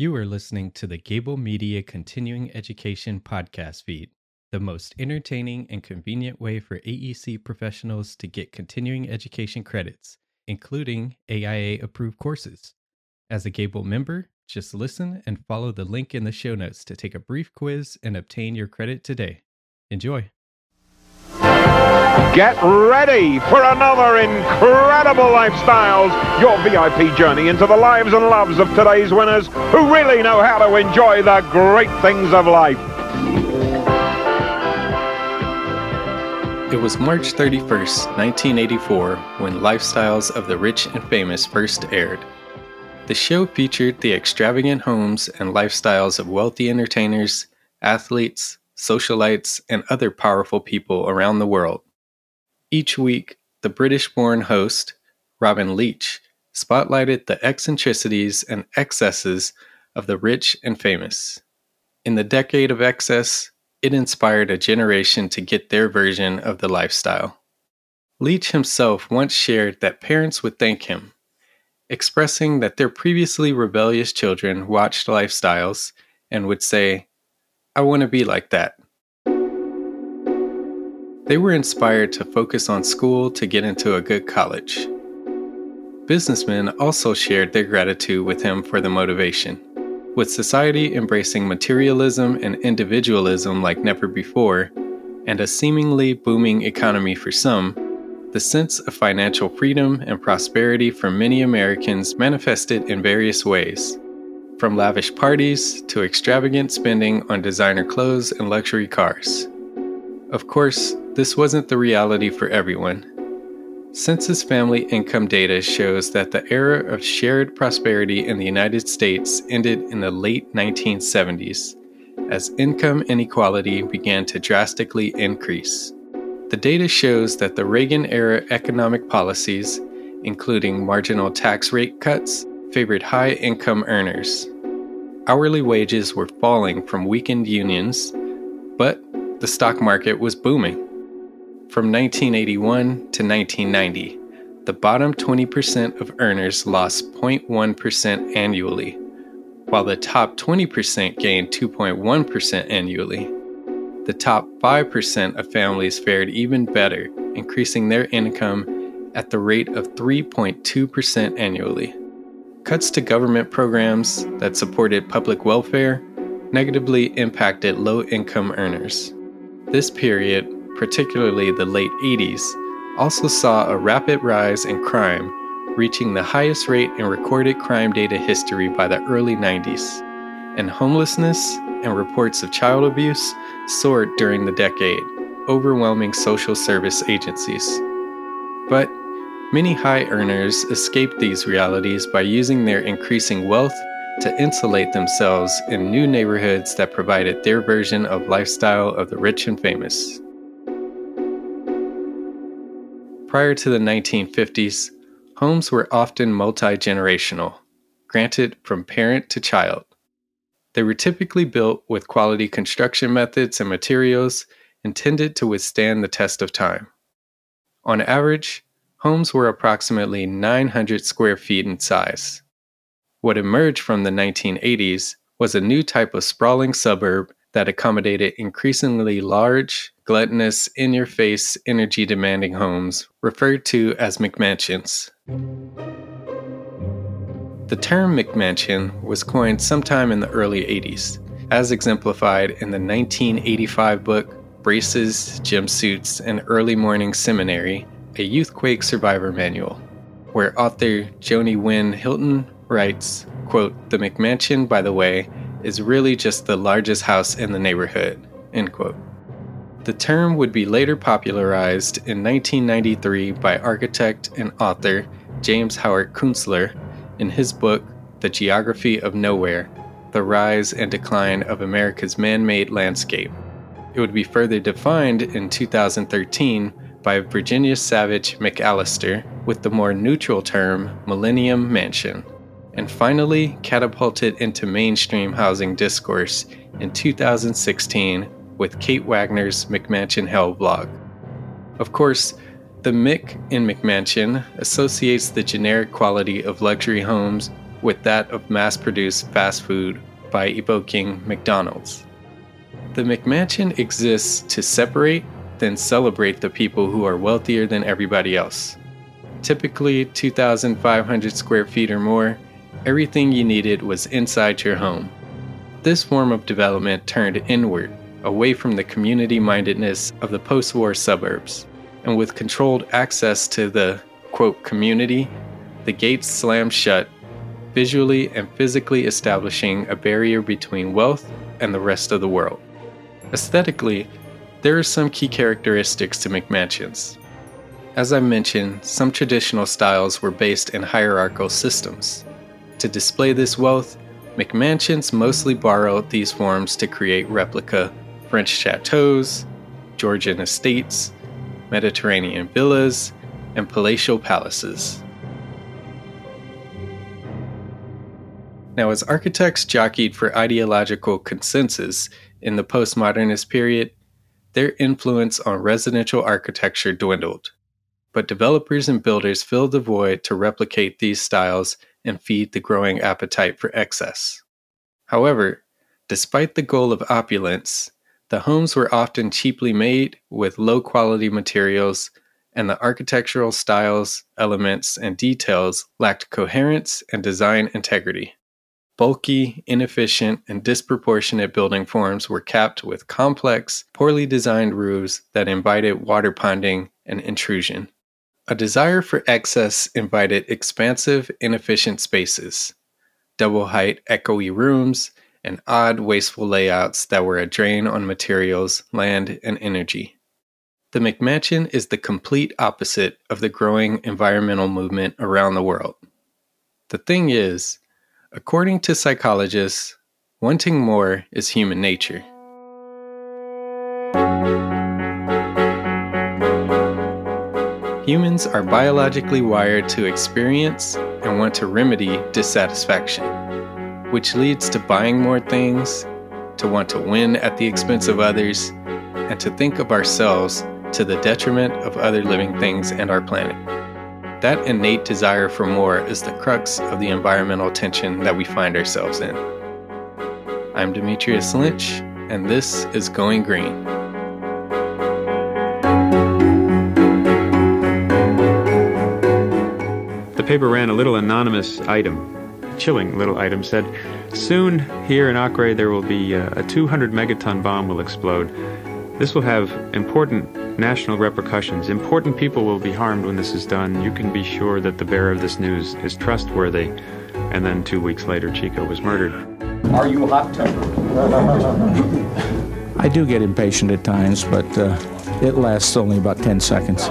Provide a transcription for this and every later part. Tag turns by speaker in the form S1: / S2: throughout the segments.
S1: You are listening to the Gable Media Continuing Education podcast feed, the most entertaining and convenient way for AEC professionals to get continuing education credits, including AIA-approved courses. As a Gable member, just listen and follow the link in the show notes to take a brief quiz and obtain your credit today. Enjoy.
S2: Get ready for another incredible Lifestyles, your VIP journey into the lives and loves of today's winners who really know how to enjoy the great things of life.
S1: It was March 31st, 1984, when Lifestyles of the Rich and Famous first aired. The show featured the extravagant homes and lifestyles of wealthy entertainers, athletes, socialites, and other powerful people around the world. Each week, the British-born host, Robin Leach, spotlighted the eccentricities and excesses of the rich and famous. In the decade of excess, it inspired a generation to get their version of the lifestyle. Leach himself once shared that parents would thank him, expressing that their previously rebellious children watched Lifestyles and would say, "I want to be like that." They were inspired to focus on school to get into a good college. Businessmen also shared their gratitude with him for the motivation. With society embracing materialism and individualism like never before, and a seemingly booming economy for some, the sense of financial freedom and prosperity for many Americans manifested in various ways, from lavish parties to extravagant spending on designer clothes and luxury cars. Of course, this wasn't the reality for everyone. Census family income data shows that the era of shared prosperity in the United States ended in the late 1970s, as income inequality began to drastically increase. The data shows that the Reagan-era economic policies, including marginal tax rate cuts, favored high-income earners. Hourly wages were falling from weakened unions, but the stock market was booming. From 1981 to 1990, the bottom 20% of earners lost 0.1% annually, while the top 20% gained 2.1% annually. The top 5% of families fared even better, increasing their income at the rate of 3.2% annually. Cuts to government programs that supported public welfare negatively impacted low-income earners. This period, particularly the late 80s, also saw a rapid rise in crime, reaching the highest rate in recorded crime data history by the early 90s, and homelessness and reports of child abuse soared during the decade, overwhelming social service agencies. But many high earners escaped these realities by using their increasing wealth to insulate themselves in new neighborhoods that provided their version of lifestyle of the rich and famous. Prior to the 1950s, homes were often multi-generational, granted from parent to child. They were typically built with quality construction methods and materials intended to withstand the test of time. On average, homes were approximately 900 square feet in size. What emerged from the 1980s was a new type of sprawling suburb that accommodated increasingly large, gluttonous, in-your-face, energy-demanding homes referred to as McMansions. The term McMansion was coined sometime in the early 80s, as exemplified in the 1985 book Braces, Jumpsuits, and Early Morning Seminary, a Youthquake Survivor Manual, where author Joni Wynn Hilton writes, quote, "The McMansion, by the way, is really just the largest house in the neighborhood," end quote. The term would be later popularized in 1993 by architect and author James Howard Kunstler in his book, The Geography of Nowhere, The Rise and Decline of America's Man-Made Landscape. It would be further defined in 2013 by Virginia Savage McAllister with the more neutral term Millennium Mansion, and finally catapulted into mainstream housing discourse in 2016 with Kate Wagner's McMansion Hell blog. Of course, the Mick in McMansion associates the generic quality of luxury homes with that of mass-produced fast food by evoking McDonald's. The McMansion exists to separate, then celebrate the people who are wealthier than everybody else. Typically 2,500 square feet or more, everything you needed was inside your home. This form of development turned inward, away from the community-mindedness of the post-war suburbs, and with controlled access to the, quote, community, the gates slammed shut, visually and physically establishing a barrier between wealth and the rest of the world. Aesthetically, there are some key characteristics to McMansions. As I mentioned, some traditional styles were based in hierarchical systems. To display this wealth, McMansions mostly borrowed these forms to create replica French chateaus, Georgian estates, Mediterranean villas, and palatial palaces. Now, as architects jockeyed for ideological consensus in the postmodernist period, their influence on residential architecture dwindled. But developers and builders filled the void to replicate these styles and feed the growing appetite for excess. However, despite the goal of opulence, the homes were often cheaply made with low-quality materials, and the architectural styles, elements, and details lacked coherence and design integrity. Bulky, inefficient, and disproportionate building forms were capped with complex, poorly designed roofs that invited water ponding and intrusion. A desire for excess invited expansive, inefficient spaces, double-height, echoey rooms, and odd, wasteful layouts that were a drain on materials, land, and energy. The McMansion is the complete opposite of the growing environmental movement around the world. The thing is, according to psychologists, wanting more is human nature. Humans are biologically wired to experience and want to remedy dissatisfaction, which leads to buying more things, to want to win at the expense of others, and to think of ourselves to the detriment of other living things and our planet. That innate desire for more is the crux of the environmental tension that we find ourselves in. I'm Demetrius Lynch, and this is Going Green.
S3: The paper ran a little anonymous item, a chilling little item, said, "Soon here in Acre there will be a 200 megaton bomb will explode. This will have important national repercussions. Important people will be harmed when this is done. You can be sure that the bearer of this news is trustworthy." And then 2 weeks later, Chico was murdered.
S4: Are you hot-tempered?
S5: I do get impatient at times, but it lasts only about 10 seconds.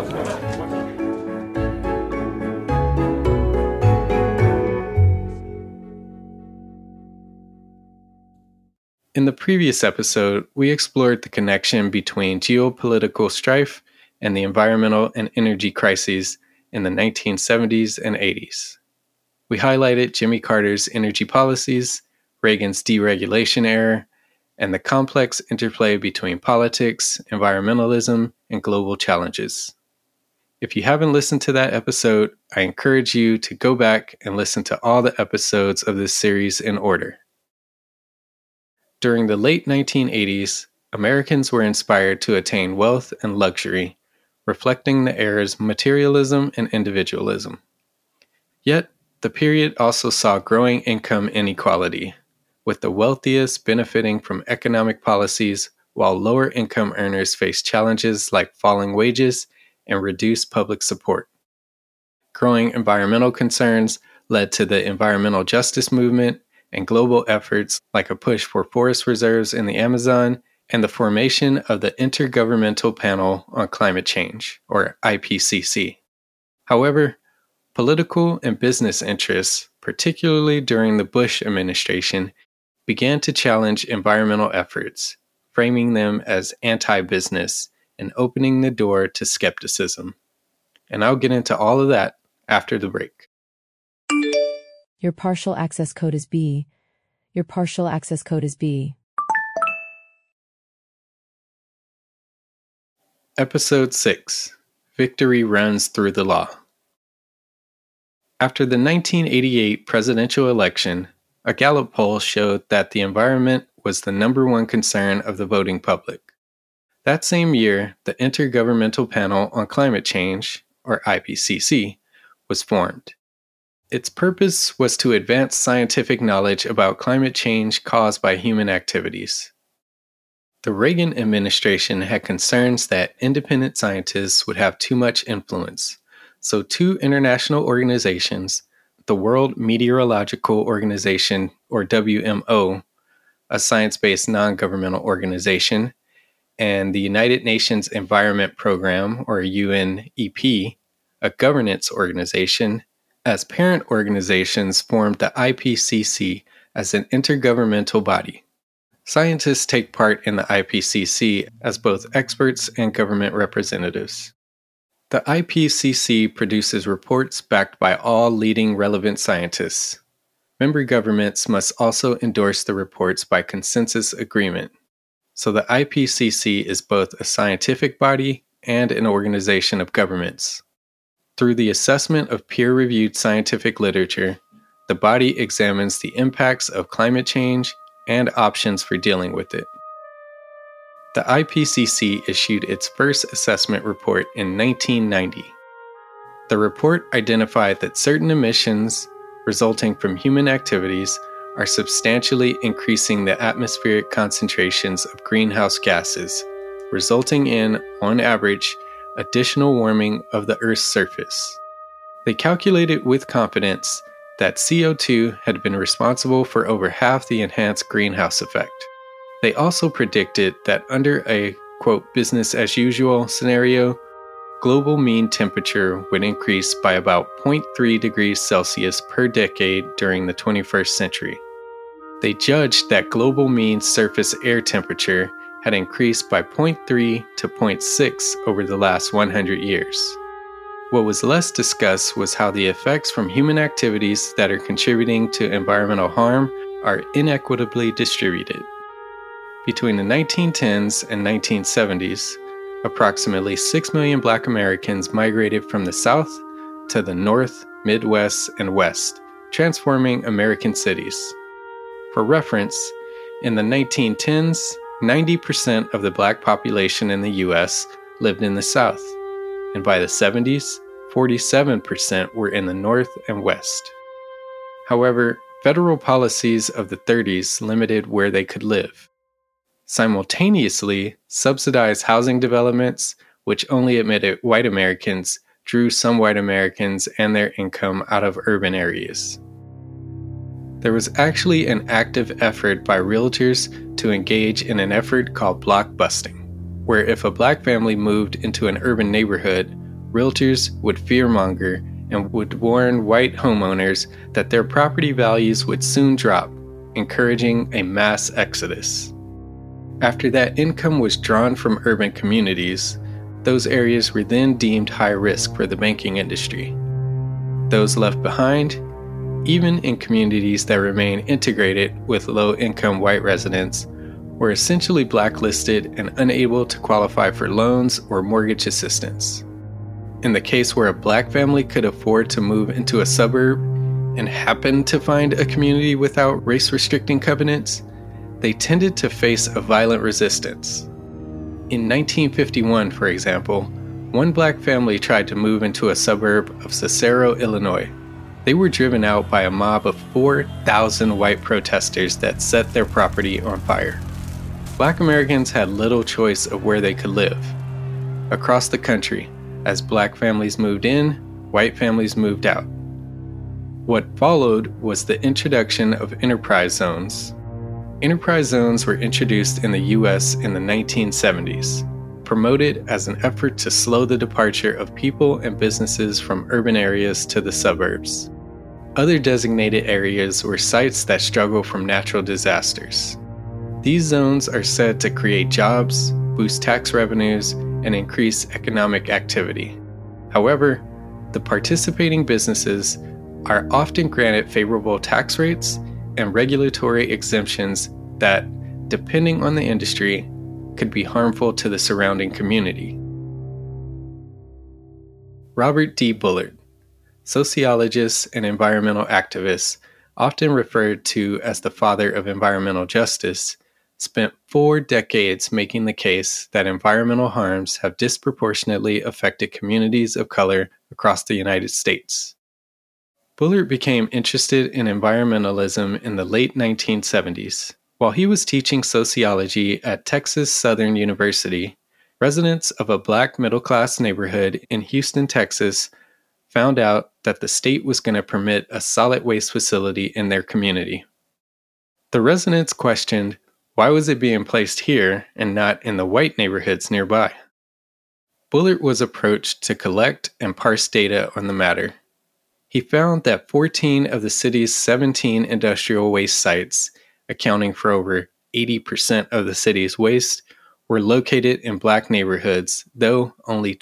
S1: In the previous episode, we explored the connection between geopolitical strife and the environmental and energy crises in the 1970s and 80s. We highlighted Jimmy Carter's energy policies, Reagan's deregulation era, and the complex interplay between politics, environmentalism, and global challenges. If you haven't listened to that episode, I encourage you to go back and listen to all the episodes of this series in order. During the late 1980s, Americans were inspired to attain wealth and luxury, reflecting the era's materialism and individualism. Yet, the period also saw growing income inequality, with the wealthiest benefiting from economic policies while lower income earners faced challenges like falling wages and reduced public support. Growing environmental concerns led to the environmental justice movement and global efforts like a push for forest reserves in the Amazon and the formation of the Intergovernmental Panel on Climate Change, or IPCC. However, political and business interests, particularly during the Bush administration, began to challenge environmental efforts, framing them as anti-business and opening the door to skepticism. And I'll get into all of that after the break.
S6: Your partial access code is B. Your partial access code is B.
S1: Episode 6. Victory Runs Through the Law. After the 1988 presidential election, a Gallup poll showed that the environment was the number one concern of the voting public. That same year, the Intergovernmental Panel on Climate Change, or IPCC, was formed. Its purpose was to advance scientific knowledge about climate change caused by human activities. The Reagan administration had concerns that independent scientists would have too much influence, so two international organizations, the World Meteorological Organization, or WMO, a science-based non-governmental organization, and the United Nations Environment Program, or UNEP, a governance organization, as parent organizations formed the IPCC as an intergovernmental body. Scientists take part in the IPCC as both experts and government representatives. The IPCC produces reports backed by all leading relevant scientists. Member governments must also endorse the reports by consensus agreement. So the IPCC is both a scientific body and an organization of governments. Through the assessment of peer-reviewed scientific literature, the body examines the impacts of climate change and options for dealing with it. The IPCC issued its first assessment report in 1990. The report identified that certain emissions resulting from human activities are substantially increasing the atmospheric concentrations of greenhouse gases, resulting in, on average, additional warming of the Earth's surface. They calculated with confidence that CO2 had been responsible for over half the enhanced greenhouse effect. They also predicted that under a, quote, business as usual scenario, global mean temperature would increase by about 0.3 degrees Celsius per decade during the 21st century. They judged that global mean surface air temperature had increased by 0.3 to 0.6 over the last 100 years. What was less discussed was how the effects from human activities that are contributing to environmental harm are inequitably distributed. Between the 1910s and 1970s, approximately 6 million Black Americans migrated from the South to the North, Midwest, and West, transforming American cities. For reference, in the 1910s, 90% of the Black population in the U.S. lived in the South, and by the 70s, 47% were in the North and West. However, federal policies of the 30s limited where they could live. Simultaneously, subsidized housing developments, which only admitted white Americans, drew some white Americans and their income out of urban areas. There was actually an active effort by realtors to engage in an effort called block busting, where if a Black family moved into an urban neighborhood, realtors would fearmonger and would warn white homeowners that their property values would soon drop, encouraging a mass exodus. After that income was drawn from urban communities, those areas were then deemed high risk for the banking industry. Those left behind, even in communities that remain integrated with low-income white residents, were essentially blacklisted and unable to qualify for loans or mortgage assistance. In the case where a Black family could afford to move into a suburb and happened to find a community without race-restricting covenants, they tended to face a violent resistance. In 1951, for example, one Black family tried to move into a suburb of Cicero, Illinois. They were driven out by a mob of 4,000 white protesters that set their property on fire. Black Americans had little choice of where they could live. Across the country, as Black families moved in, white families moved out. What followed was the introduction of enterprise zones. Enterprise zones were introduced in the U.S. in the 1970s, promoted as an effort to slow the departure of people and businesses from urban areas to the suburbs. Other designated areas were sites that struggle from natural disasters. These zones are said to create jobs, boost tax revenues, and increase economic activity. However, the participating businesses are often granted favorable tax rates and regulatory exemptions that, depending on the industry, could be harmful to the surrounding community. Robert D. Bullard, sociologists and environmental activists, often referred to as the father of environmental justice, spent 4 decades making the case that environmental harms have disproportionately affected communities of color across the United States. Bullard became interested in environmentalism in the late 1970s. While he was teaching sociology at Texas Southern University, residents of a Black middle-class neighborhood in Houston, Texas, found out that the state was going to permit a solid waste facility in their community. The residents questioned, why was it being placed here and not in the white neighborhoods nearby? Bullard was approached to collect and parse data on the matter. He found that 14 of the city's 17 industrial waste sites, accounting for over 80% of the city's waste, were located in Black neighborhoods, though only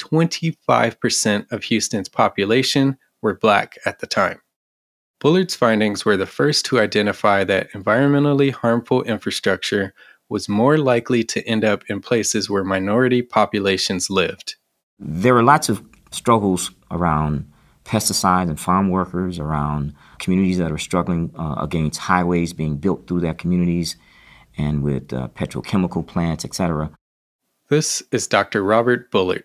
S1: 25% of Houston's population were Black at the time. Bullard's findings were the first to identify that environmentally harmful infrastructure was more likely to end up in places where minority populations lived.
S7: There were lots of struggles around pesticides and farm workers, around communities that are struggling against highways being built through their communities and with petrochemical plants, etc.
S1: This is Dr. Robert Bullard.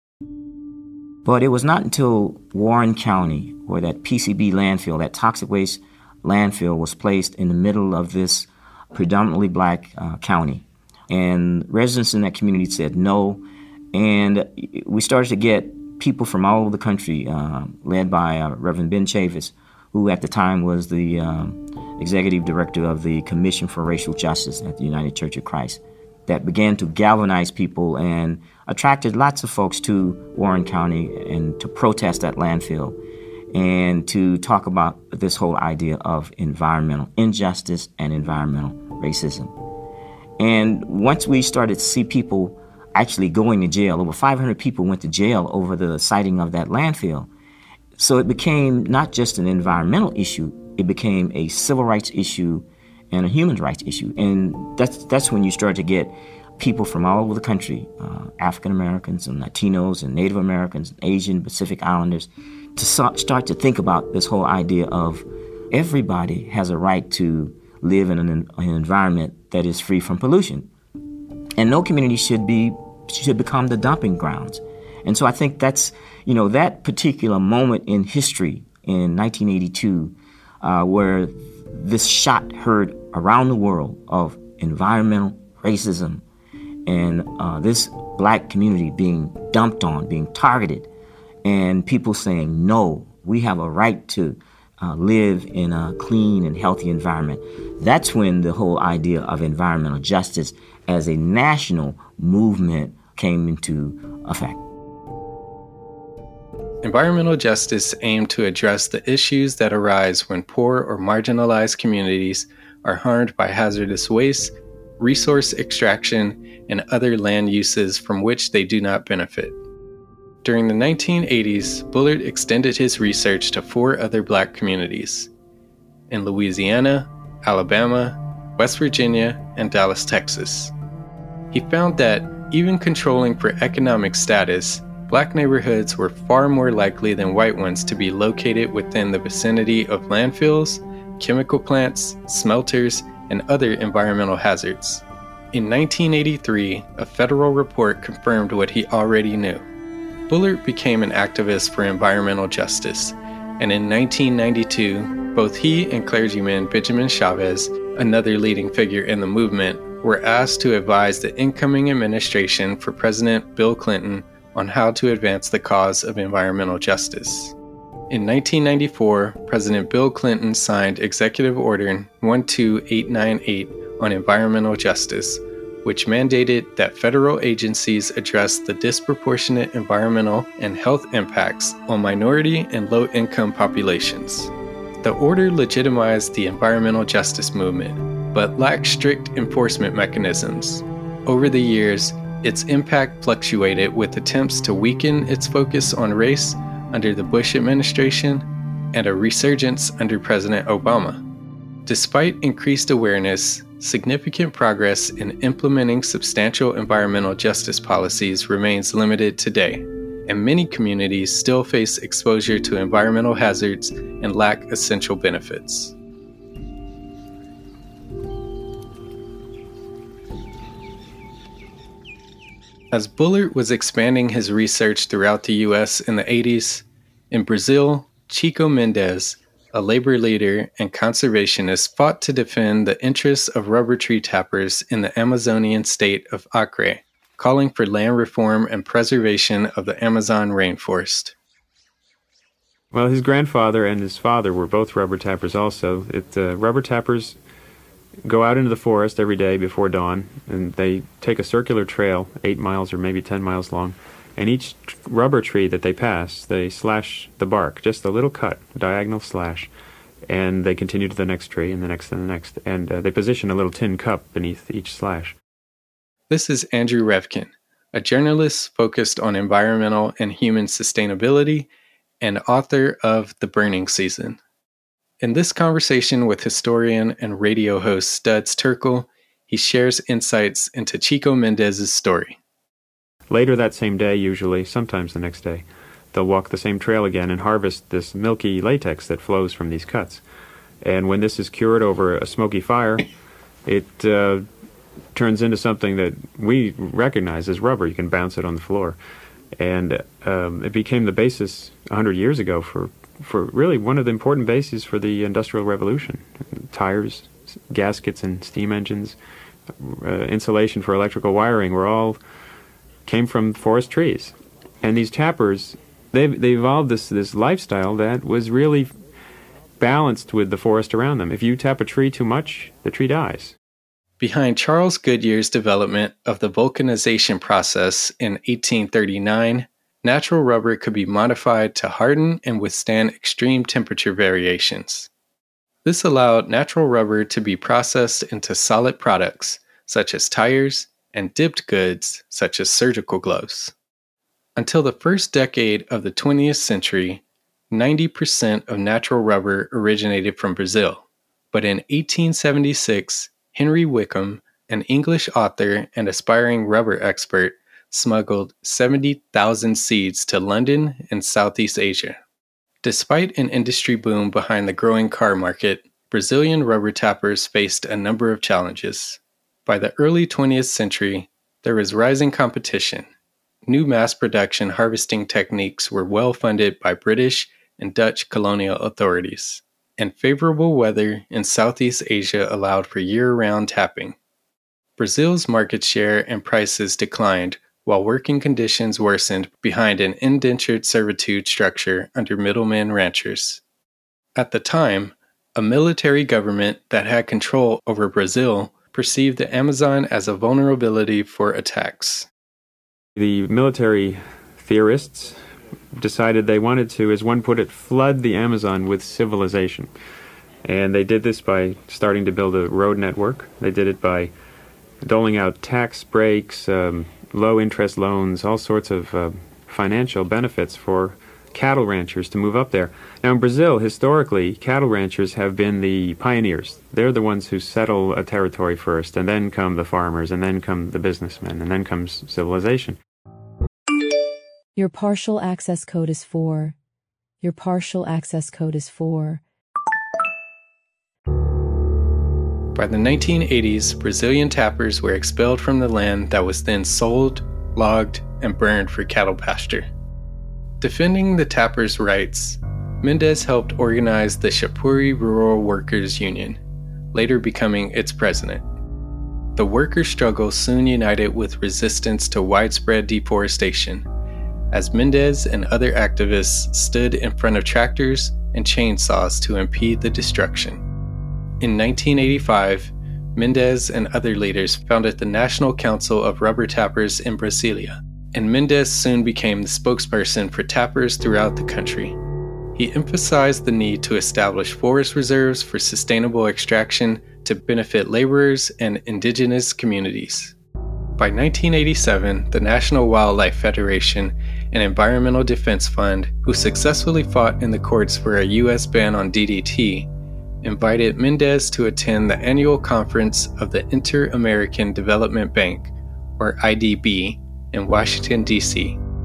S7: But it was not until Warren County, where that PCB landfill, that toxic waste landfill, was placed in the middle of this predominantly Black county. And residents in that community said no. And we started to get people from all over the country, led by Reverend Ben Chavis, who at the time was the executive director of the Commission for Racial Justice at the United Church of Christ, that began to galvanize people and attracted lots of folks to Warren County and to protest that landfill and to talk about this whole idea of environmental injustice and environmental racism. And once we started to see people actually going to jail, over 500 people went to jail over the siting of that landfill. So it became not just an environmental issue, it became a civil rights issue and a human rights issue. And that's when you start to get people from all over the country, African Americans and Latinos and Native Americans, Asian, Pacific Islanders, to start to think about this whole idea of everybody has a right to live in an environment that is free from pollution. And no community should become the dumping grounds. And so I think that's, that particular moment in history in 1982, where this shot heard around the world of environmental racism and this Black community being dumped on, being targeted, and people saying, no, we have a right to live in a clean and healthy environment. That's when the whole idea of environmental justice as a national movement came into effect.
S1: Environmental justice aimed to address the issues that arise when poor or marginalized communities are harmed by hazardous waste, resource extraction, and other land uses from which they do not benefit. During the 1980s, Bullard extended his research to 4 other Black communities in Louisiana, Alabama, West Virginia, and Dallas, Texas. He found that even controlling for economic status, Black neighborhoods were far more likely than white ones to be located within the vicinity of landfills, chemical plants, smelters, and other environmental hazards. In 1983, a federal report confirmed what he already knew. Bullard became an activist for environmental justice, and in 1992, both he and clergyman Benjamin Chavez, another leading figure in the movement, were asked to advise the incoming administration for President Bill Clinton on how to advance the cause of environmental justice. In 1994, President Bill Clinton signed Executive Order 12898 on environmental justice, which mandated that federal agencies address the disproportionate environmental and health impacts on minority and low-income populations. The order legitimized the environmental justice movement, but lacked strict enforcement mechanisms. Over the years, its impact fluctuated with attempts to weaken its focus on race under the Bush administration and a resurgence under President Obama. Despite increased awareness, significant progress in implementing substantial environmental justice policies remains limited today, and many communities still face exposure to environmental hazards and lack essential benefits. As Bullard was expanding his research throughout the U.S. in the 80s, in Brazil, Chico Mendes, a labor leader and conservationist, fought to defend the interests of rubber tree tappers in the Amazonian state of Acre, calling for land reform and preservation of the Amazon rainforest.
S3: Well, his grandfather and his father were both rubber tappers also. Rubber tappers go out into the forest every day before dawn, and they take a circular trail, 8 miles or maybe 10 miles long, and each rubber tree that they pass, they slash the bark, just a little cut, a diagonal slash, and they continue to the next tree and the next and the next, and they position a little tin cup beneath each slash.
S1: This is Andrew Revkin, a journalist focused on environmental and human sustainability and author of The Burning Season. In this conversation with historian and radio host Studs Terkel, he shares insights into Chico Mendes' story.
S3: Later that same day, usually, sometimes the next day, they'll walk the same trail again and harvest this milky latex that flows from these cuts. And when this is cured over a smoky fire, it turns into something that we recognize as rubber. You can bounce it on the floor. And it became the basis 100 years ago for really one of the important bases for the Industrial Revolution. Tires, gaskets and steam engines, insulation for electrical wiring were all came from forest trees. And these tappers, they evolved this lifestyle that was really balanced with the forest around them. If you tap a tree too much, the tree dies.
S1: Behind Charles Goodyear's development of the vulcanization process in 1839, natural rubber could be modified to harden and withstand extreme temperature variations. This allowed natural rubber to be processed into solid products, such as tires, and dipped goods, such as surgical gloves. Until the first decade of the 20th century, 90% of natural rubber originated from Brazil. But in 1876, Henry Wickham, an English author and aspiring rubber expert, smuggled 70,000 seeds to London and Southeast Asia. Despite an industry boom behind the growing car market, Brazilian rubber tappers faced a number of challenges. By the early 20th century, there was rising competition. New mass production harvesting techniques were well funded by British and Dutch colonial authorities, and favorable weather in Southeast Asia allowed for year-round tapping. Brazil's market share and prices declined, while working conditions worsened behind an indentured servitude structure under middlemen ranchers. At the time, a military government that had control over Brazil perceived the Amazon as a vulnerability for attacks.
S3: The military theorists decided they wanted to, as one put it, flood the Amazon with civilization. And they did this by starting to build a road network. They did it by doling out tax breaks, low-interest loans, all sorts of financial benefits for cattle ranchers to move up there. Now in Brazil, historically, cattle ranchers have been the pioneers. They're the ones who settle a territory first, and then come the farmers, and then come the businessmen, and then comes civilization.
S6: Your partial access code is 4. Your partial access code is 4.
S1: By the 1980s, Brazilian tappers were expelled from the land that was then sold, logged, and burned for cattle pasture. Defending the tappers' rights, Mendes helped organize the Shapuri Rural Workers Union, later becoming its president. The worker struggle soon united with resistance to widespread deforestation, as Mendes and other activists stood in front of tractors and chainsaws to impede the destruction. In 1985, Mendes and other leaders founded the National Council of Rubber Tappers in Brasilia, and Mendes soon became the spokesperson for tappers throughout the country. He emphasized the need to establish forest reserves for sustainable extraction to benefit laborers and indigenous communities. By 1987, the National Wildlife Federation, an environmental defense fund who successfully fought in the courts for a U.S. ban on DDT, invited Mendes to attend the annual conference of the Inter-American Development Bank, or IDB, in Washington, D.C. He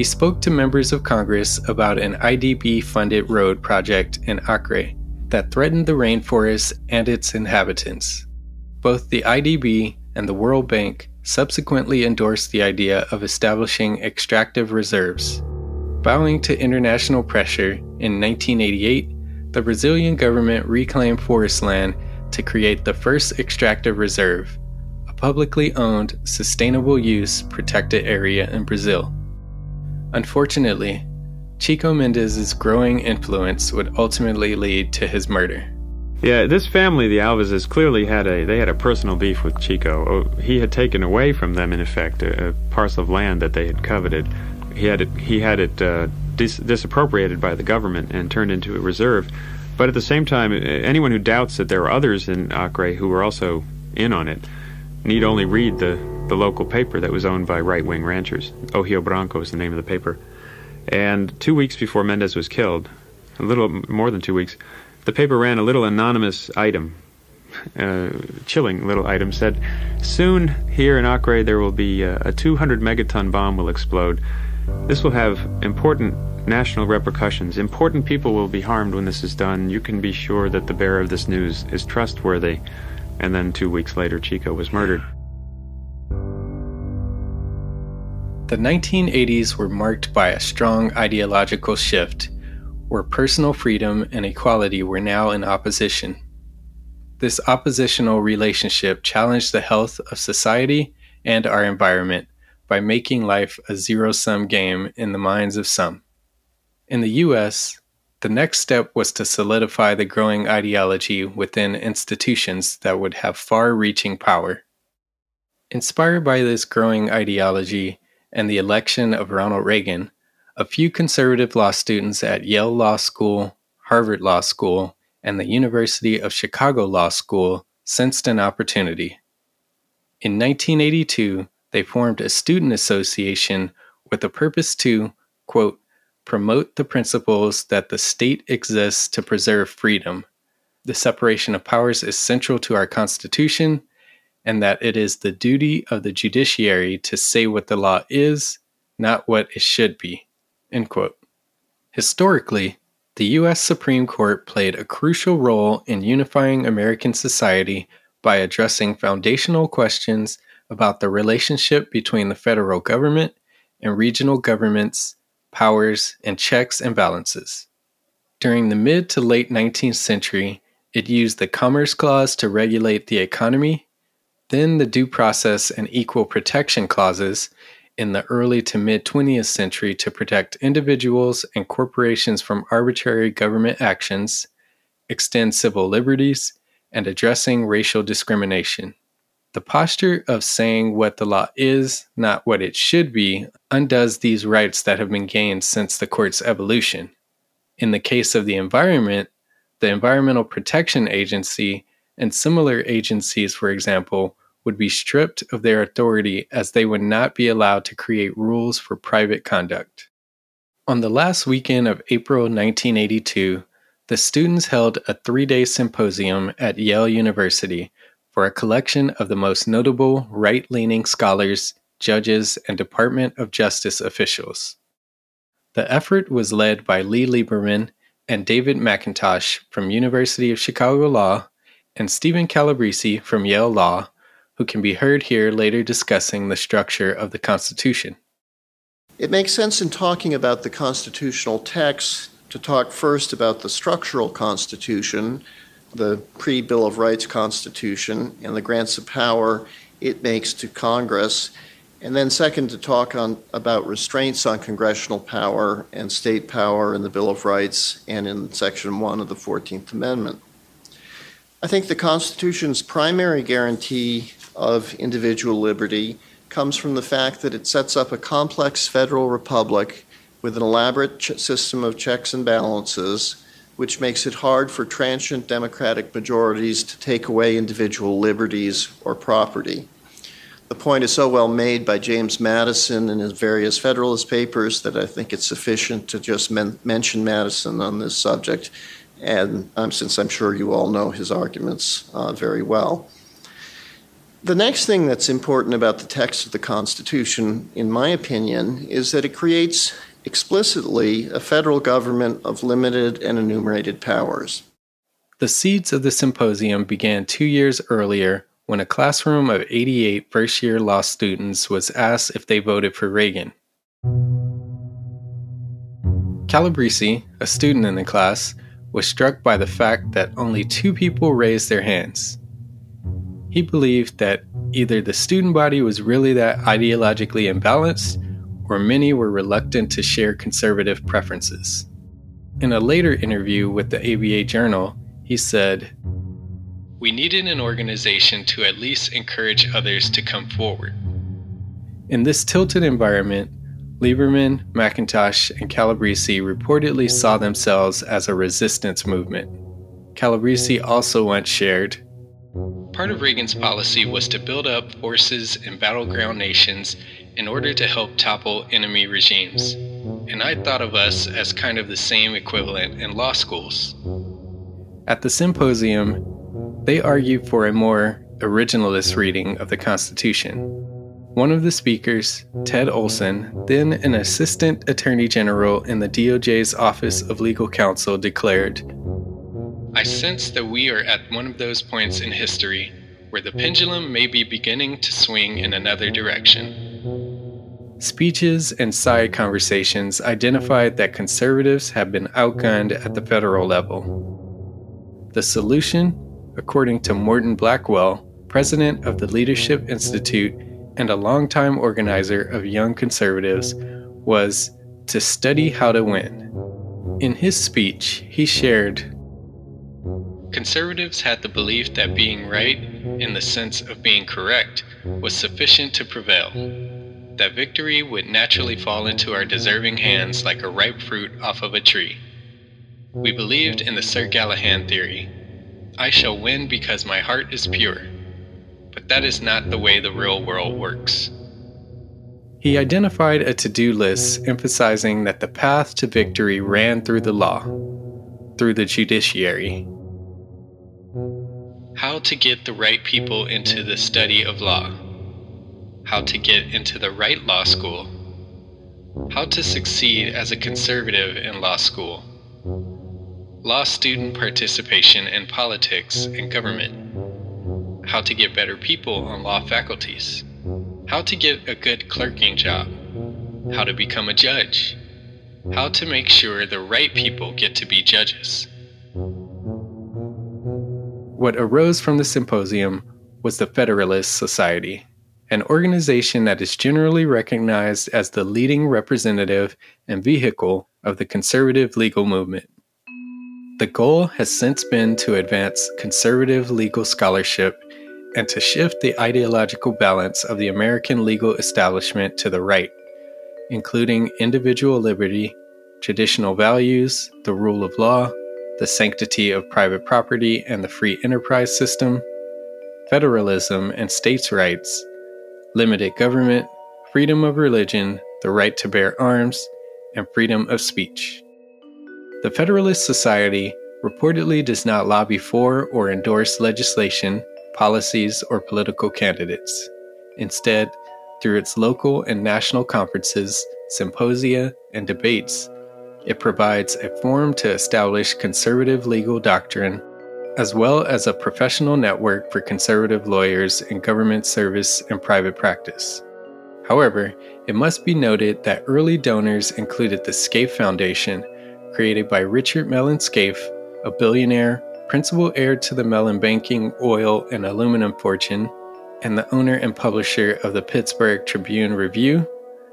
S1: he spoke to members of Congress about an IDB-funded road project in Acre that threatened the rainforest and its inhabitants. Both the IDB and the World Bank subsequently endorsed the idea of establishing extractive reserves. Bowing to international pressure, in 1988, the Brazilian government reclaimed forest land to create the first extractive reserve, a publicly owned, sustainable use protected area in Brazil. Unfortunately, Chico Mendes's growing influence would ultimately lead to his murder.
S3: Yeah, this family, the Alvases, clearly had a personal beef with Chico. He had taken away from them, in effect, a parcel of land that they had coveted. He had it disappropriated by the government and turned into a reserve. But at the same time, anyone who doubts that there were others in Acre who were also in on it need only read the local paper that was owned by right-wing ranchers. O Rio Branco is the name of the paper. And 2 weeks before Mendes was killed, a little more than 2 weeks, the paper ran a little anonymous item, chilling little item, said, "Soon here in Acre there will be a 200 megaton bomb will explode. This will have important national repercussions. Important people will be harmed when this is done. You can be sure that the bearer of this news is trustworthy." And then 2 weeks later, Chico was murdered.
S1: The 1980s were marked by a strong ideological shift, where personal freedom and equality were now in opposition. This oppositional relationship challenged the health of society and our environment by making life a zero-sum game in the minds of some. In the U.S., the next step was to solidify the growing ideology within institutions that would have far-reaching power. Inspired by this growing ideology and the election of Ronald Reagan, a few conservative law students at Yale Law School, Harvard Law School, and the University of Chicago Law School sensed an opportunity. In 1982, they formed a student association with the purpose to, quote, promote the principles that the state exists to preserve freedom. The separation of powers is central to our Constitution, and that it is the duty of the judiciary to say what the law is, not what it should be. End quote. Historically, the U.S. Supreme Court played a crucial role in unifying American society by addressing foundational questions about the relationship between the federal government and regional governments, powers, and checks and balances. During the mid to late 19th century, it used the Commerce Clause to regulate the economy, then the Due Process and Equal Protection Clauses in the early to mid-20th century to protect individuals and corporations from arbitrary government actions, extend civil liberties, and addressing racial discrimination. The posture of saying what the law is, not what it should be, undoes these rights that have been gained since the court's evolution. In the case of the environment, the Environmental Protection Agency and similar agencies, for example, would be stripped of their authority as they would not be allowed to create rules for private conduct. On the last weekend of April 1982, the students held a 3-day symposium at Yale University for a collection of the most notable right-leaning scholars, judges, and Department of Justice officials. The effort was led by Lee Lieberman and David McIntosh from University of Chicago Law and Stephen Calabrese from Yale Law, who can be heard here later discussing the structure of the Constitution.
S8: It makes sense in talking about the constitutional text to talk first about the structural Constitution, the pre-Bill of Rights Constitution, and the grants of power it makes to Congress, and then second to talk about restraints on congressional power and state power in the Bill of Rights and in Section 1 of the 14th Amendment. I think the Constitution's primary guarantee of individual liberty comes from the fact that it sets up a complex federal republic with an elaborate system of checks and balances, which makes it hard for transient democratic majorities to take away individual liberties or property. The point is so well made by James Madison in his various Federalist Papers that I think it's sufficient to just mention Madison on this subject, and since I'm sure you all know his arguments very well. The next thing that's important about the text of the Constitution, in my opinion, is that it creates explicitly a federal government of limited and enumerated powers.
S1: The seeds of the symposium began 2 years earlier when a classroom of 88 first-year law students was asked if they voted for Reagan. Calabrese, a student in the class, was struck by the fact that only 2 people raised their hands. He believed that either the student body was really that ideologically imbalanced, or many were reluctant to share conservative preferences. In a later interview with the ABA Journal, he said, "We needed an organization to at least encourage others to come forward." In this tilted environment, Lieberman, McIntosh, and Calabrese reportedly saw themselves as a resistance movement. Calabrese also once shared, "Part of Reagan's policy was to build up forces in battleground nations in order to help topple enemy regimes, and I thought of us as kind of the same equivalent in law schools." At the symposium, they argued for a more originalist reading of the Constitution. One of the speakers, Ted Olson, then an assistant attorney general in the DOJ's Office of Legal Counsel, declared, "I sense that we are at one of those points in history where the pendulum may be beginning to swing in another direction." Speeches and side conversations identified that conservatives have been outgunned at the federal level. The solution, according to Morton Blackwell, president of the Leadership Institute and a longtime organizer of young conservatives, was to study how to win. In his speech, he shared, "Conservatives had the belief that being right, in the sense of being correct, was sufficient to prevail, that victory would naturally fall into our deserving hands like a ripe fruit off of a tree. We believed in the Sir Galahad theory. I shall win because my heart is pure. But that is not the way the real world works." He identified a to-do list emphasizing that the path to victory ran through the law, through the judiciary. How to get the right people into the study of law. How to get into the right law school. How to succeed as a conservative in law school. Law student participation in politics and government. How to get better people on law faculties. How to get a good clerking job. How to become a judge. How to make sure the right people get to be judges. What arose from the symposium was the Federalist Society, an organization that is generally recognized as the leading representative and vehicle of the conservative legal movement. The goal has since been to advance conservative legal scholarship and to shift the ideological balance of the American legal establishment to the right, including individual liberty, traditional values, the rule of law, the sanctity of private property and the free enterprise system, federalism and states' rights, limited government, freedom of religion, the right to bear arms, and freedom of speech. The Federalist Society reportedly does not lobby for or endorse legislation, policies, or political candidates. Instead, through its local and national conferences, symposia, and debates, it provides a forum to establish conservative legal doctrine, as well as a professional network for conservative lawyers in government service and private practice. However, it must be noted that early donors included the Scaife Foundation, created by Richard Mellon Scaife, a billionaire, principal heir to the Mellon banking, oil, and aluminum fortune, and the owner and publisher of the Pittsburgh Tribune Review,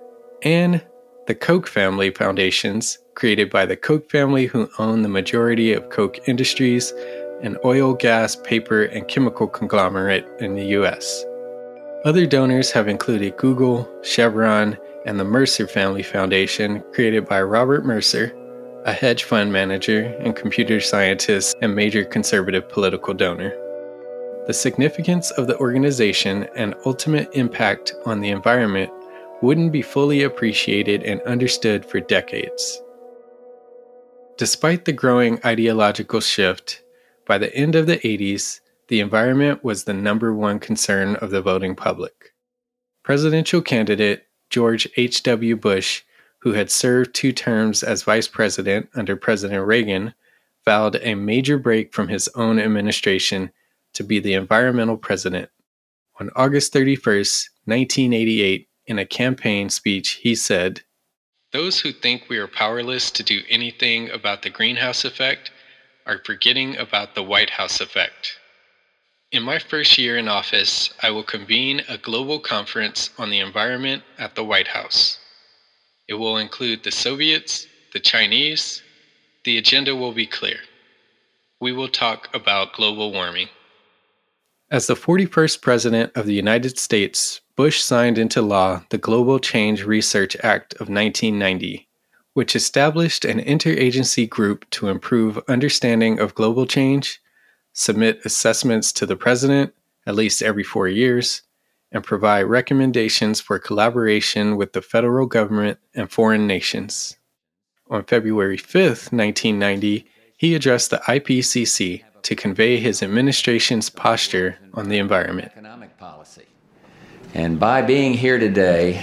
S1: and the Koch family foundations, created by the Koch family who own the majority of Koch Industries, an oil, gas, paper, and chemical conglomerate in the U.S. Other donors have included Google, Chevron, and the Mercer Family Foundation, created by Robert Mercer, a hedge fund manager and computer scientist and major conservative political donor. The significance of the organization and ultimate impact on the environment wouldn't be fully appreciated and understood for decades. Despite the growing ideological shift, by the end of the 80s, the environment was the number one concern of the voting public. Presidential candidate George H.W. Bush, who had served 2 terms as vice president under President Reagan, vowed a major break from his own administration to be the environmental president. On August 31st, 1988, in a campaign speech, he said, "Those who think we are powerless to do anything about the greenhouse effect are forgetting about the White House effect. In my first year in office, I will convene a global conference on the environment at the White House. It will include the Soviets, the Chinese. The agenda will be clear. We will talk about global warming." As the 41st President of the United States, Bush signed into law the Global Change Research Act of 1990, which established an interagency group to improve understanding of global change, submit assessments to the President at least every 4 years, and provide recommendations for collaboration with the federal government and foreign nations. On February 5, 1990, he addressed the IPCC to convey his administration's posture on the environment.
S9: Economic policy. And by being here today,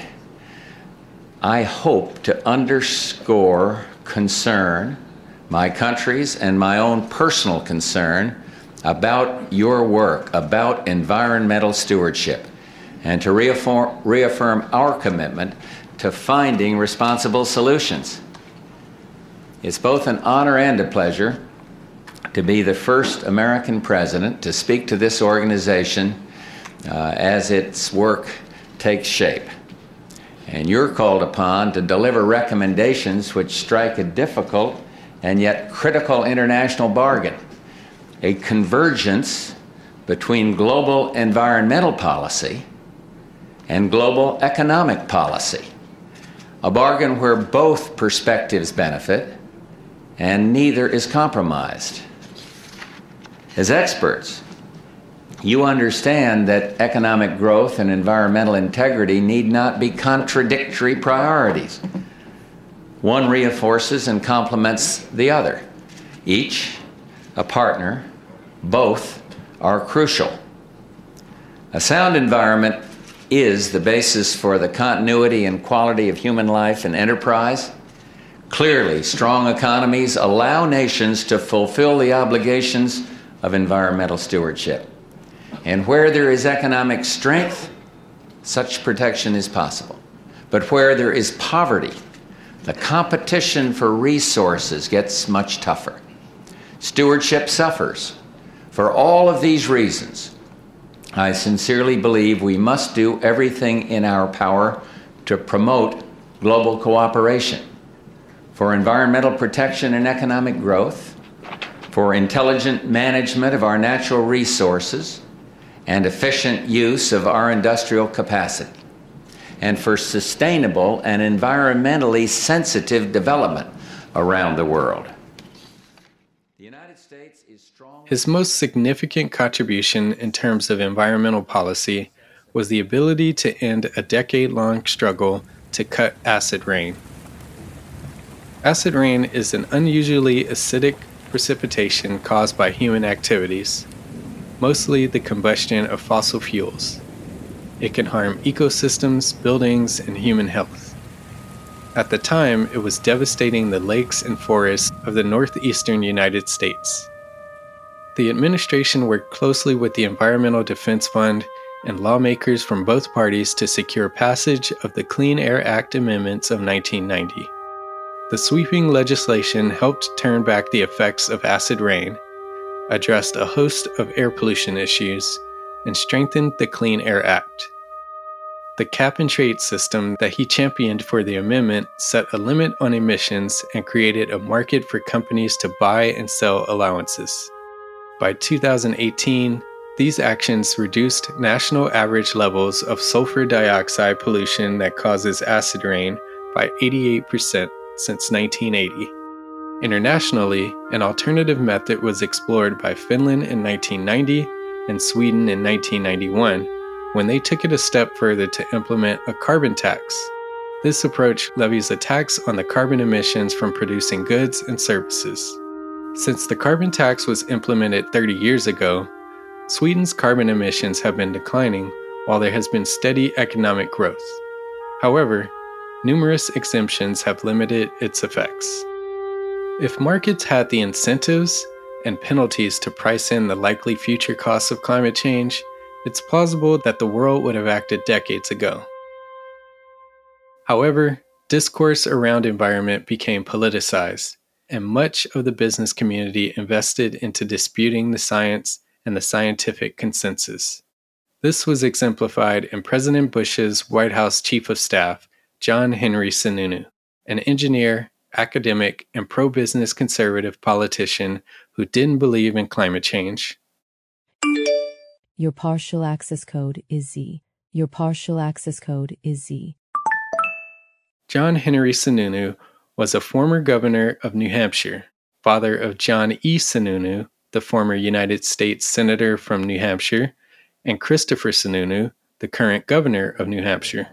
S9: I hope to underscore concern, my country's and my own personal concern, about your work, about environmental stewardship, and to reaffirm our commitment to finding responsible solutions. It's both an honor and a pleasure to be the first American president to speak to this organization as its work takes shape. And you're called upon to deliver recommendations which strike a difficult and yet critical international bargain, a convergence between global environmental policy and global economic policy, a bargain where both perspectives benefit and neither is compromised. As experts, you understand that economic growth and environmental integrity need not be contradictory priorities. One reinforces and complements the other. Each a partner, both are crucial. A sound environment is the basis for the continuity and quality of human life and enterprise. Clearly, strong economies allow nations to fulfill the obligations of environmental stewardship. And where there is economic strength, such protection is possible. But where there is poverty, the competition for resources gets much tougher. Stewardship suffers. For all of these reasons, I sincerely believe we must do everything in our power to promote global cooperation for environmental protection and economic growth, for intelligent management of our natural resources and efficient use of our industrial capacity, and for sustainable and environmentally sensitive development around the world.
S1: His most significant contribution in terms of environmental policy was the ability to end a decade-long struggle to cut acid rain. Acid rain is an unusually acidic precipitation caused by human activities, mostly the combustion of fossil fuels. It can harm ecosystems, buildings, and human health. At the time, it was devastating the lakes and forests of the northeastern United States. The administration worked closely with the Environmental Defense Fund and lawmakers from both parties to secure passage of the Clean Air Act amendments of 1990. The sweeping legislation helped turn back the effects of acid rain, addressed a host of air pollution issues, and strengthened the Clean Air Act. The cap-and-trade system that he championed for the amendment set a limit on emissions and created a market for companies to buy and sell allowances. By 2018, these actions reduced national average levels of sulfur dioxide pollution that causes acid rain by 88% since 1980. Internationally, an alternative method was explored by Finland in 1990 and Sweden in 1991, when they took it a step further to implement a carbon tax. This approach levies a tax on the carbon emissions from producing goods and services. Since the carbon tax was implemented 30 years ago, Sweden's carbon emissions have been declining while there has been steady economic growth. However, numerous exemptions have limited its effects. If markets had the incentives and penalties to price in the likely future costs of climate change, it's plausible that the world would have acted decades ago. However, discourse around environment became politicized, and much of the business community invested into disputing the science and the scientific consensus. This was exemplified in President Bush's White House Chief of Staff, John Henry Sununu, an engineer, academic, and pro-business conservative politician who didn't believe in climate change.
S6: Your partial access code is Z. Your partial access code is Z.
S1: John Henry Sununu was a former governor of New Hampshire, father of John E. Sununu, the former United States Senator from New Hampshire, and Christopher Sununu, the current governor of New Hampshire.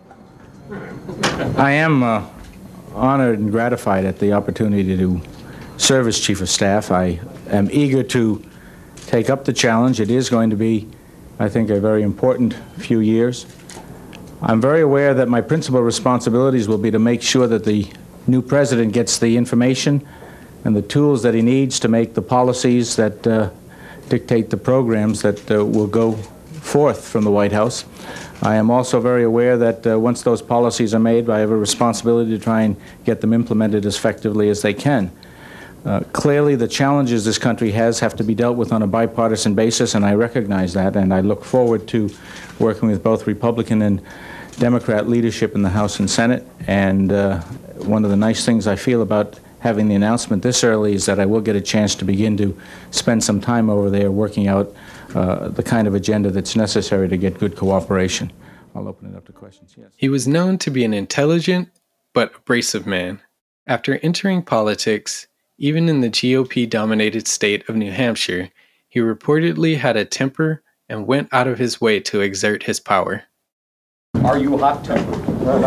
S5: I am honored and gratified at the opportunity to serve as Chief of Staff. I am eager to take up the challenge. It is going to be, I think, a very important few years. I'm very aware that my principal responsibilities will be to make sure that the new president gets the information and the tools that he needs to make the policies that dictate the programs that will go forth from the White House. I am also very aware that once those policies are made, I have a responsibility to try and get them implemented as effectively as they can. Clearly, the challenges this country has have to be dealt with on a bipartisan basis, and I recognize that, and I look forward to working with both Republican and Democrat leadership in the House and Senate. And one of the nice things I feel about having the announcement this early is that I will get a chance to begin to spend some time over there working out the kind of agenda that's necessary to get good cooperation. I'll open it up to questions. Yes.
S1: He was known to be an intelligent but abrasive man. After entering politics, even in the GOP-dominated state of New Hampshire, he reportedly had a temper and went out of his way to exert his power.
S4: Are you hot-tempered?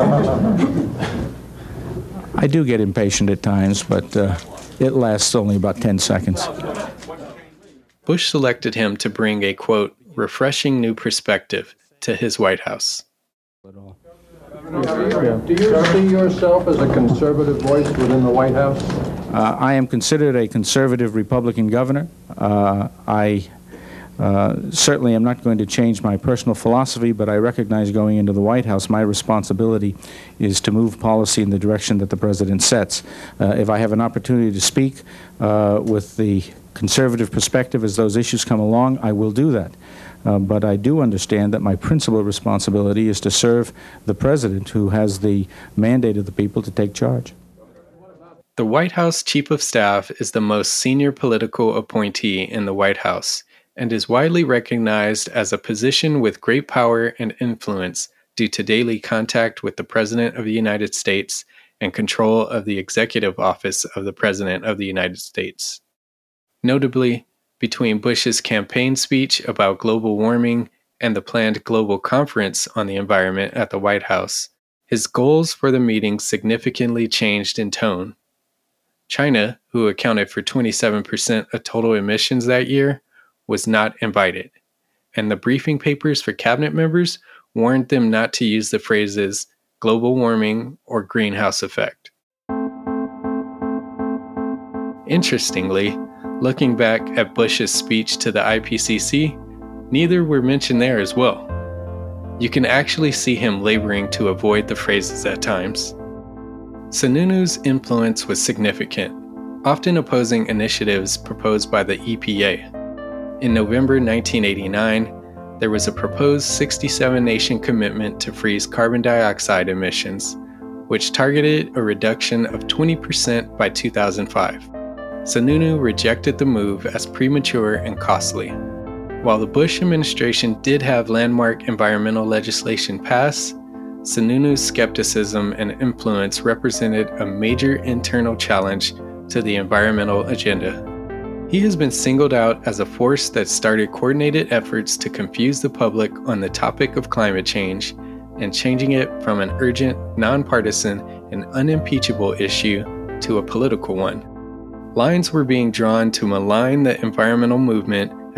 S5: I do get impatient at times, but it lasts only about 10 seconds.
S1: Bush selected him to bring a, quote, refreshing new perspective to his White House.
S10: Do you see yourself as a conservative voice within the White House?
S5: I am considered a conservative Republican governor. I certainly am not going to change my personal philosophy, but I recognize going into the White House, my responsibility is to move policy in the direction that the president sets. If I have an opportunity to speak with the conservative perspective as those issues come along, I will do that. But I do understand that my principal responsibility is to serve the president, who has the mandate of the people to take charge.
S1: The White House Chief of Staff is the most senior political appointee in the White House and is widely recognized as a position with great power and influence due to daily contact with the President of the United States and control of the executive office of the President of the United States. Notably, between Bush's campaign speech about global warming and the planned global conference on the environment at the White House, his goals for the meeting significantly changed in tone. China, who accounted for 27% of total emissions that year, was not invited, and the briefing papers for cabinet members warned them not to use the phrases global warming or greenhouse effect. Interestingly, looking back at Bush's speech to the IPCC, neither were mentioned there as well. You can actually see him laboring to avoid the phrases at times. Sununu's influence was significant, often opposing initiatives proposed by the EPA. In November 1989, there was a proposed 67-nation commitment to freeze carbon dioxide emissions, which targeted a reduction of 20% by 2005. Sununu rejected the move as premature and costly. While the Bush administration did have landmark environmental legislation pass, Sununu's skepticism and influence represented a major internal challenge to the environmental agenda. He has been singled out as a force that started coordinated efforts to confuse the public on the topic of climate change and changing it from an urgent, nonpartisan, and unimpeachable issue to a political one. Lines were being drawn to malign the environmental movement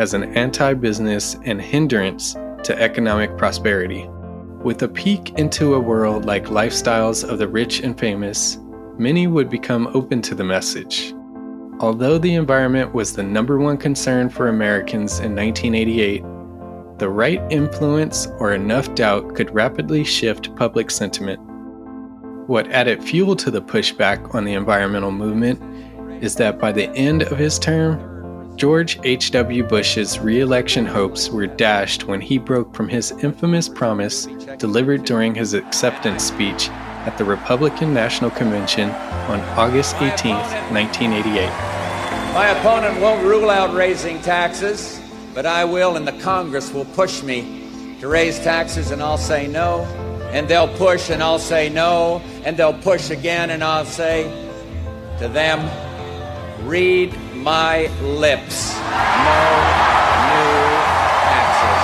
S1: as an anti-business and hindrance to economic prosperity. With a peek into a world like lifestyles of the rich and famous, many would become open to the message. Although the environment was the number one concern for Americans in 1988, the right influence or enough doubt could rapidly shift public sentiment. What added fuel to the pushback on the environmental movement is that by the end of his term, George H.W. Bush's re-election hopes were dashed when he broke from his infamous promise delivered during his acceptance speech at the Republican National Convention on August 18, 1988.
S11: My opponent won't rule out raising taxes, but I will, and the Congress will push me to raise taxes, and I'll say no, and they'll push, and I'll say no, and they'll push again, and I'll say to them, read my lips. No new taxes.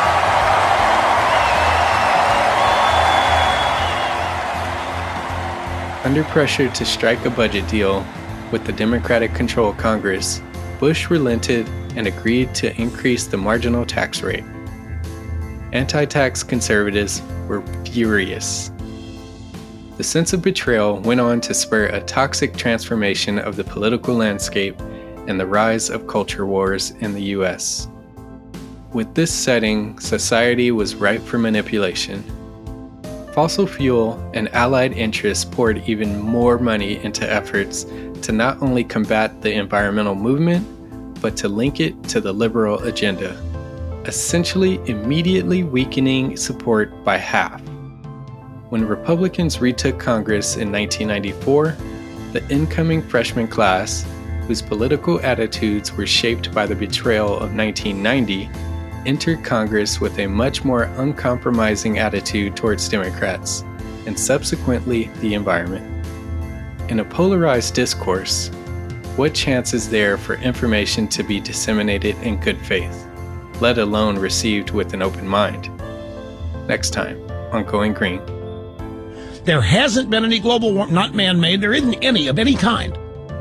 S1: Under pressure to strike a budget deal with the Democratic-controlled Congress, Bush relented and agreed to increase the marginal tax rate. Anti-tax conservatives were furious. The sense of betrayal went on to spur a toxic transformation of the political landscape and the rise of culture wars in the U.S. With this setting, society was ripe for manipulation. Fossil fuel and allied interests poured even more money into efforts to not only combat the environmental movement, but to link it to the liberal agenda, essentially immediately weakening support by half. When Republicans retook Congress in 1994, the incoming freshman class, whose political attitudes were shaped by the betrayal of 1990, entered Congress with a much more uncompromising attitude towards Democrats, and subsequently the environment. In a polarized discourse, what chance is there for information to be disseminated in good faith, let alone received with an open mind? Next time on Going Green.
S12: There hasn't been any global warming, not man-made. There isn't any of any kind.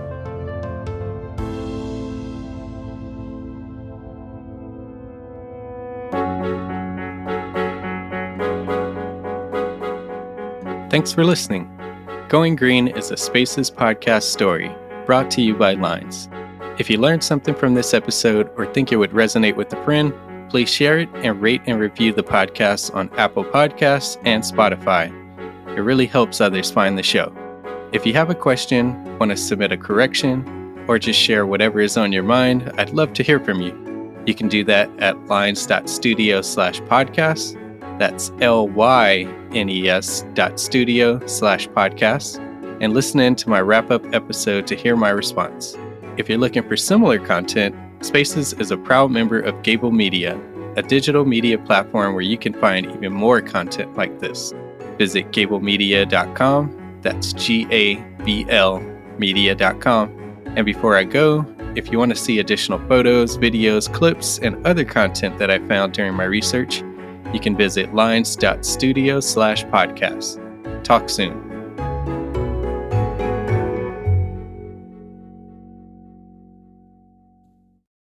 S1: Thanks for listening. Going Green is a Spaces podcast story brought to you by Lines. If you learned something from this episode or think it would resonate with a friend, please share it and rate and review the podcast on Apple Podcasts and Spotify. It really helps others find the show. If you have a question, want to submit a correction, or just share whatever is on your mind, I'd love to hear from you. You can do that at lines.studio/podcast. That's lynes.studio/podcast. And listen in to my wrap-up episode to hear my response. If you're looking for similar content, Spaces is a proud member of Gable Media, a digital media platform where you can find even more content like this. Visit gablemedia.com. That's GABL media.com. And before I go, if you want to see additional photos, videos, clips, and other content that I found during my research, you can visit lines.studio/podcast. Talk soon.